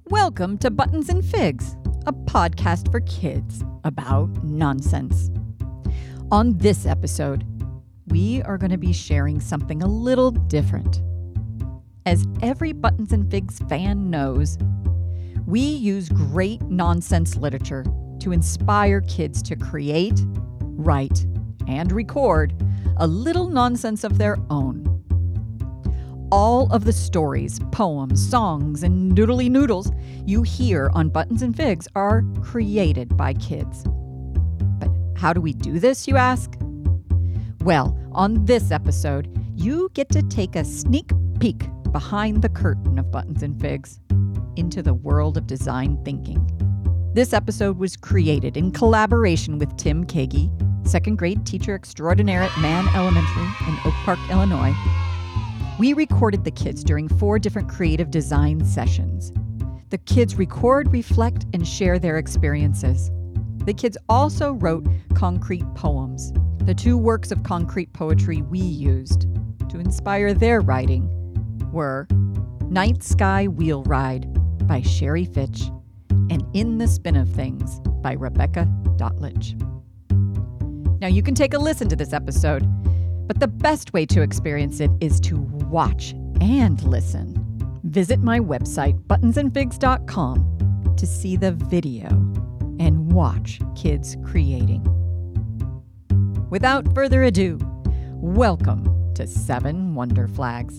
Welcome to Buttons and Figs, a podcast for kids about nonsense. On this episode, we are going to be sharing something a little different. As every Buttons and Figs fan knows, we use great nonsense literature to inspire kids to create, write, and record a little nonsense of their own. All of the stories, poems, songs, and doodly noodles you hear on Buttons and Figs are created by kids. But how do we do this, you ask? Well, on this episode, you get to take a sneak peek behind the curtain of Buttons and Figs into the world of design thinking. This episode was created in collaboration with Tim Kagi, second grade teacher extraordinaire at Mann Elementary in Oak Park, Illinois. We recorded the kids during 4 different creative design sessions. The kids record, reflect, and share their experiences. The kids also wrote concrete poems, the 2 works of concrete poetry we used to inspire their writing were Night Sky Wheel Ride by Sherry Fitch and In the Spin of Things by Rebecca Dotlich. Now you can take a listen to this episode, but the best way to experience it is to watch and listen. Visit my website, buttonsandfigs.com, to see the video and watch kids creating. Without further ado, welcome to 7 Wonder Flags.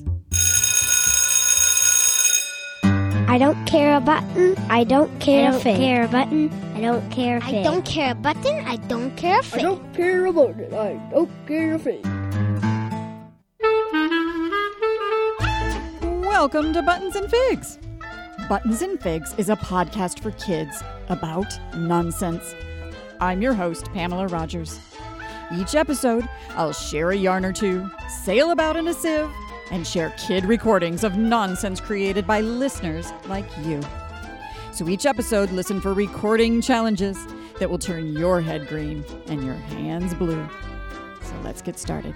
I don't care a button. I don't care a fig. I don't care a button. I don't care a fig. I don't care a button. I don't care a fig. I don't care a button. I don't care a fig. Welcome to Buttons and Figs. Buttons and Figs is a podcast for kids about nonsense. I'm your host, Pamela Rogers. Each episode, I'll share a yarn or two, sail about in a sieve, and share kid recordings of nonsense created by listeners like you. So each episode, listen for recording challenges that will turn your head green and your hands blue. So let's get started.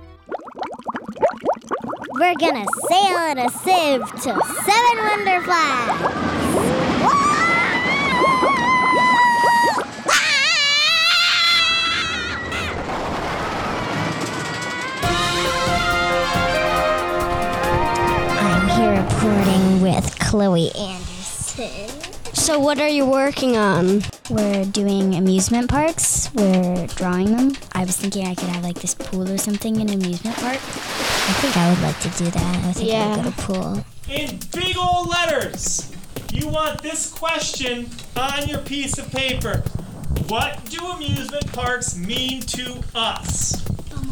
We're gonna sail in a sieve to 7 Wonder Flags. I'm here reporting with Chloe Anderson. So what are you working on? We're doing amusement parks. We're drawing them. I was thinking I could have like this pool or something in an amusement park. I think I would like to do that. I think I would go to pool. In big old letters, you want this question on your piece of paper. What do amusement parks mean to us?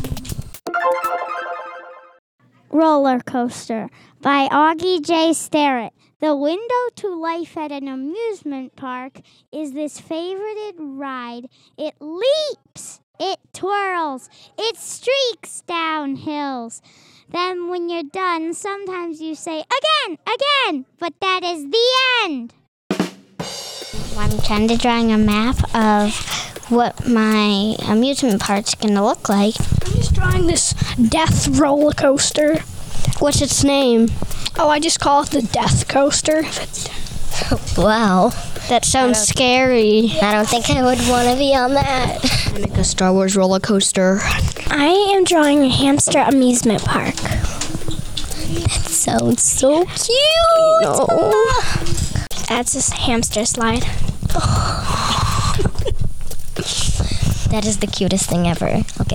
Roller Coaster by Augie J. Starrett. The window to life at an amusement park is this favorited ride. It leaps, it twirls, it streaks down hills. Then when you're done, sometimes you say, again, but that is the end. I'm kind of drawing a map of what my amusement park's going to look like. I'm just drawing this death roller coaster. What's its name? Oh, I just call it the Death Coaster. Wow. That sounds scary. I don't think I would want to be on that. I make a Star Wars roller coaster. I am drawing a hamster amusement park. That sounds so cute. No. That's a hamster slide. That is the cutest thing ever. Okay.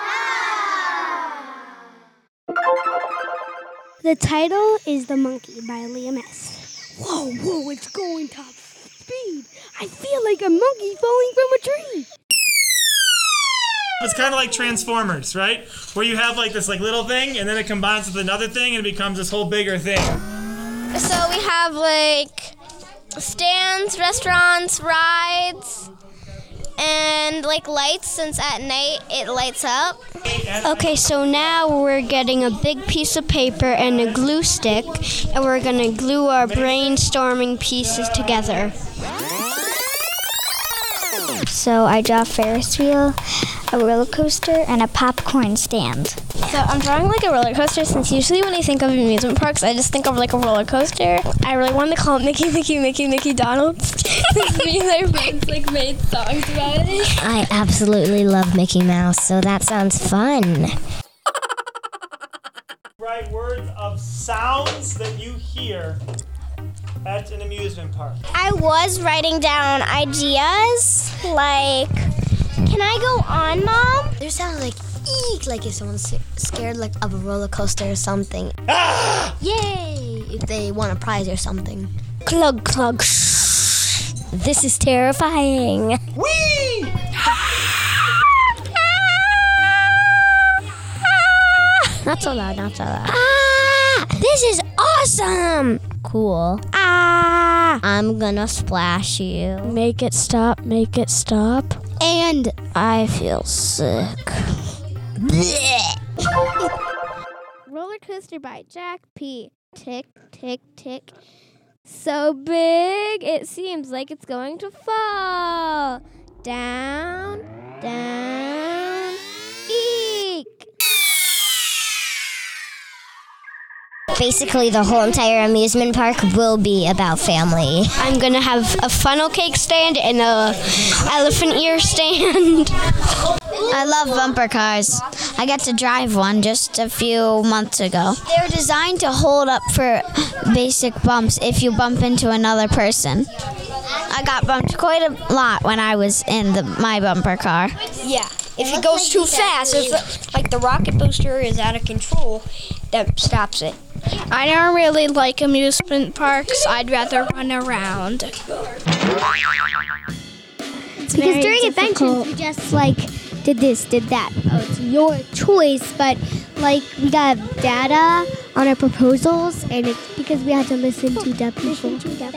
The title is The Monkey by Liam S. Whoa, it's going top speed. I feel like a monkey falling from a tree. It's kind of like Transformers, right? Where you have like this like little thing and then it combines with another thing and it becomes this whole bigger thing. So we have like stands, restaurants, rides, and like lights, since at night it lights up. Okay, so now we're getting a big piece of paper and a glue stick, and we're going to glue our brainstorming pieces together. So I draw a Ferris wheel, a roller coaster, and a popcorn stand. So I'm drawing like a roller coaster since usually when I think of amusement parks, I just think of like a roller coaster. I really wanted to call it Mickey Donald's. Me and my friends like made songs about it. I absolutely love Mickey Mouse, so that sounds fun. Write words of sounds that you hear at an amusement park. I was writing down ideas like, can I go on, Mom? There sounds like eek, like if someone's scared like of a roller coaster or something. Ah! Yay! If they want a prize or something. Clug, clug, shh. This is terrifying. Whee! Not so loud, not so loud. Ah! This is awesome! Cool. Ah! I'm gonna splash you. Make it stop. And I feel sick. Roller Coaster by Jack P. Tick, tick, tick. So big, it seems like it's going to fall. Down, down, eek. Basically, the whole entire amusement park will be about family. I'm gonna have a funnel cake stand and a elephant ear stand. I love bumper cars. I got to drive one just a few months ago. They're designed to hold up for basic bumps if you bump into another person. I got bumped quite a lot when I was in my bumper car. Yeah. If it goes too fast, if like the rocket booster is out of control, that stops it. I don't really like amusement parks. I'd rather run around. Because during adventures, you just like did this, did that. Oh, it's your choice, but like we got data on our proposals, and it's because we had to listen to the people. Listen to the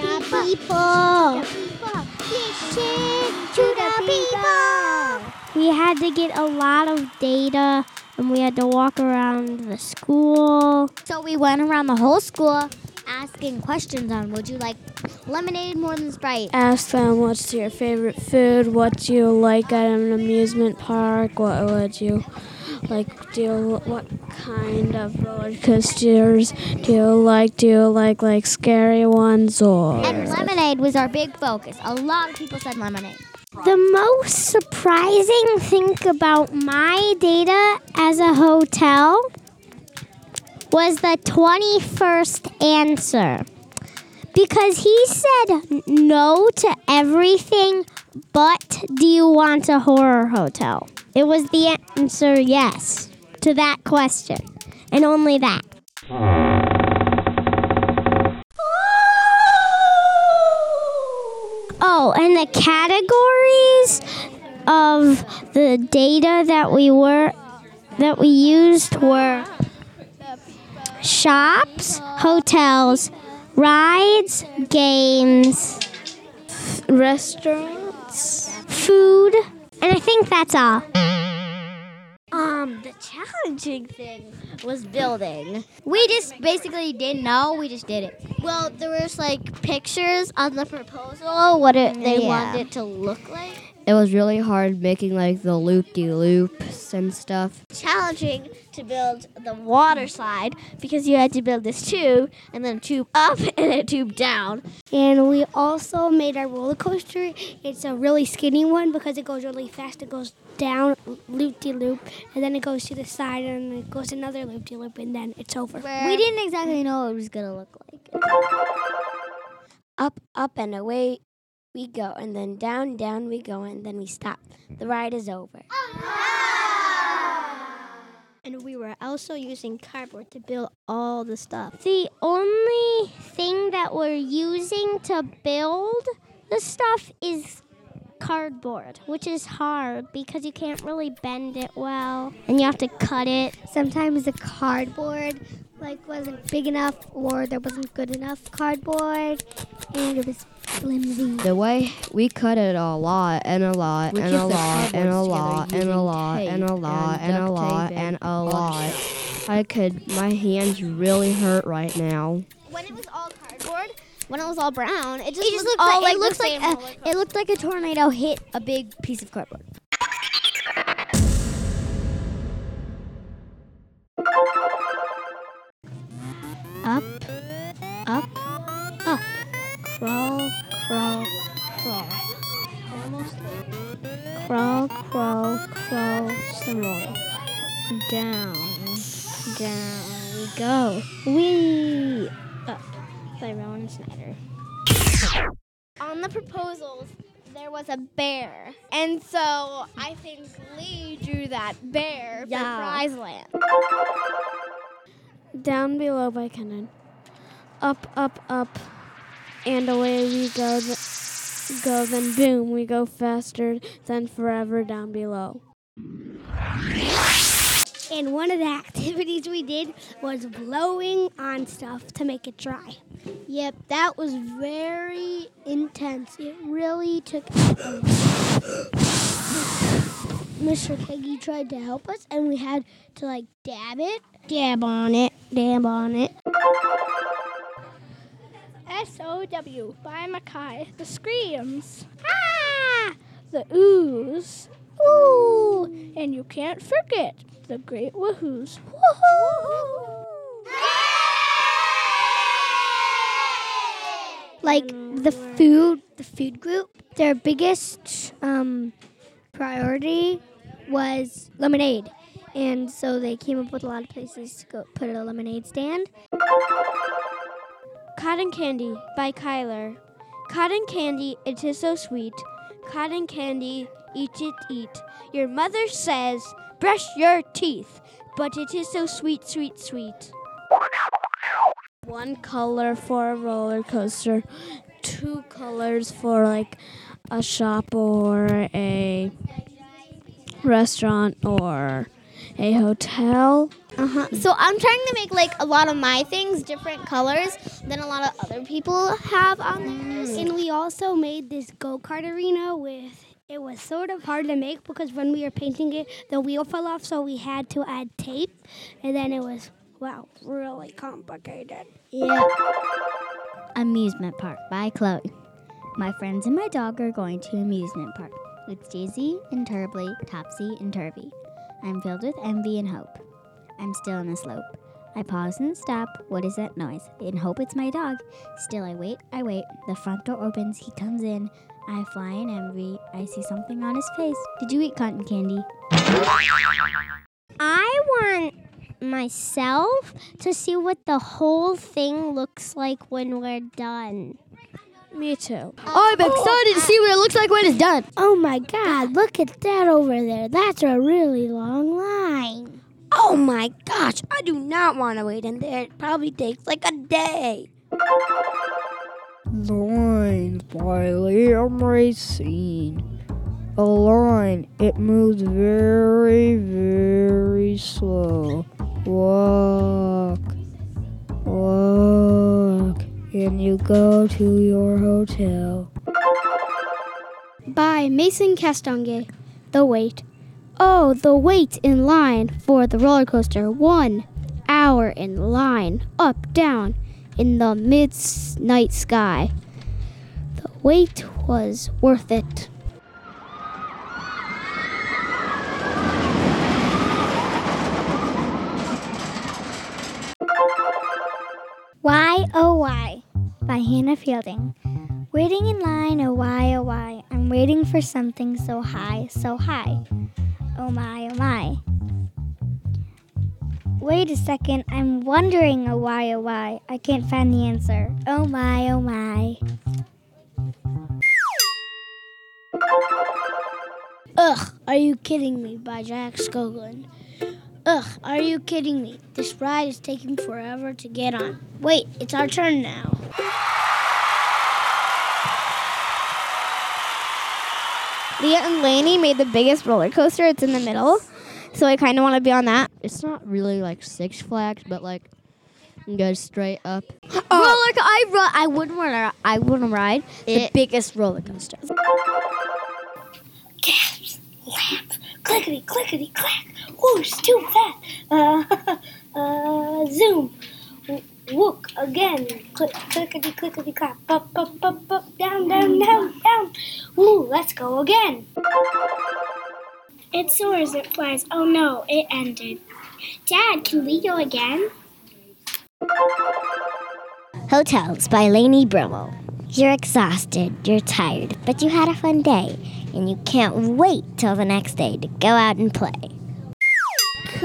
people. We had to get a lot of data, and we had to walk around the school. So we went around the whole school asking questions on, would you like lemonade more than Sprite? Ask them, what's your favorite food? What do you like at an amusement park? What would you like? What kind of roller coasters do you like? Do you like scary ones or? And lemonade was our big focus. A lot of people said lemonade. The most surprising thing about my data as a hotel was the 21st answer. Because he said no to everything, but do you want a horror hotel? It was the answer yes to that question, and only that. Oh, and the categories of the data that we used were shops, hotels, rides, games, restaurants, food, and I think that's all. The challenging thing was building. We just basically didn't know, we just did it. Well, there was like pictures on the proposal, they wanted it to look like. It was really hard making like the loop-de-loops and stuff. Challenging to build the water slide because you had to build this tube and then a tube up and a tube down. And we also made our roller coaster. It's a really skinny one because it goes really fast. It goes down loop-de-loop and then it goes to the side and it goes another loop-de-loop and then it's over. We didn't exactly know what it was going to look like. Up and away we go, and then down we go, and then we stop. The ride is over. And we were also using cardboard to build all the stuff. The only thing that we're using to build the stuff is cardboard, which is hard because you can't really bend it well, and you have to cut it. Sometimes the cardboard wasn't big enough, or there wasn't good enough cardboard, and it was flimsy. The way we cut it a lot and a lot and a lot and a lot and a lot and a lot and a lot and a lot. My hands really hurt right now. When it was all cardboard, when it was all brown, it just looked like a tornado hit a big piece of cardboard. down we go. Whee! Up by Rowan Snyder. On the proposals, there was a bear. And so I think Lee drew that bear for Prize Land. Down Below by Kenan. Up, up, up, and away we go, then boom, we go faster than forever down below. And one of the activities we did was blowing on stuff to make it dry. Yep, that was very intense. It really took Mr. Keggy tried to help us, and we had to dab on it. S.O.W. by Mackay. The screams. Ah! The oohs. Ooh! And you can't forget the great woohoos. Woohoo! The food group, their biggest priority was lemonade. And so they came up with a lot of places to go put a lemonade stand. Cotton Candy by Kyler. Cotton candy, it is so sweet. Cotton candy, eat it, eat. Your mother says, brush your teeth, but it is so sweet, sweet, sweet. One color for a roller coaster, 2 colors for a shop or a restaurant or a hotel. So I'm trying to make a lot of my things different colors than a lot of other people have on theirs. And we also made this go-kart arena it was sort of hard to make because when we were painting it, the wheel fell off, so we had to add tape. And then it was, really complicated. Yeah. Amusement Park by Chloe. My friends and my dog are going to amusement park. It's Daisy and Turbly, Topsy and Turvy. I'm filled with envy and hope. I'm still on a slope. I pause and stop. What is that noise? In hope it's my dog. Still I wait. The front door opens. He comes in. I fly in envy. I see something on his face. Did you eat cotton candy? I want myself to see what the whole thing looks like when we're done. Me too. I'm excited to see what it looks like when it's done. Oh my God, look at that over there. That's a really long line. Oh my gosh, I do not want to wait in there. It probably takes a day. The Line by Liam Racine. A line, it moves very, very slow. Walk, and you go to your hotel. By Mason Castonguay. The Wait. Oh, the wait in line for the roller coaster. 1 hour in line, up, down, in the midnight sky. The wait was worth it. Why, oh why, by Hannah Fielding. Waiting in line, oh why, I'm waiting for something so high, oh my, oh my. Wait a second, I'm wondering, oh why, I can't find the answer, oh my, oh my. Ugh, are you kidding me? By Jack Skoglund. Ugh, are you kidding me? This ride is taking forever to get on. Wait, it's our turn now. Leah and Lainey made the biggest roller coaster. It's in the middle, so I kind of want to be on that. It's not really like Six Flags, but you go straight up. I wouldn't ride the biggest roller coaster. Gaps, laps, clickety, clickety, clack. Ooh, it's too fast. Zoom. Wook again. Clickety, clickety, clack. Up, up, up, up, down, down, down, down. Ooh, let's go again. It soars, it flies. Oh no, it ended. Dad, can we go again? Hotels by Lainey Brimmel. You're exhausted, you're tired, but you had a fun day, and you can't wait till the next day to go out and play.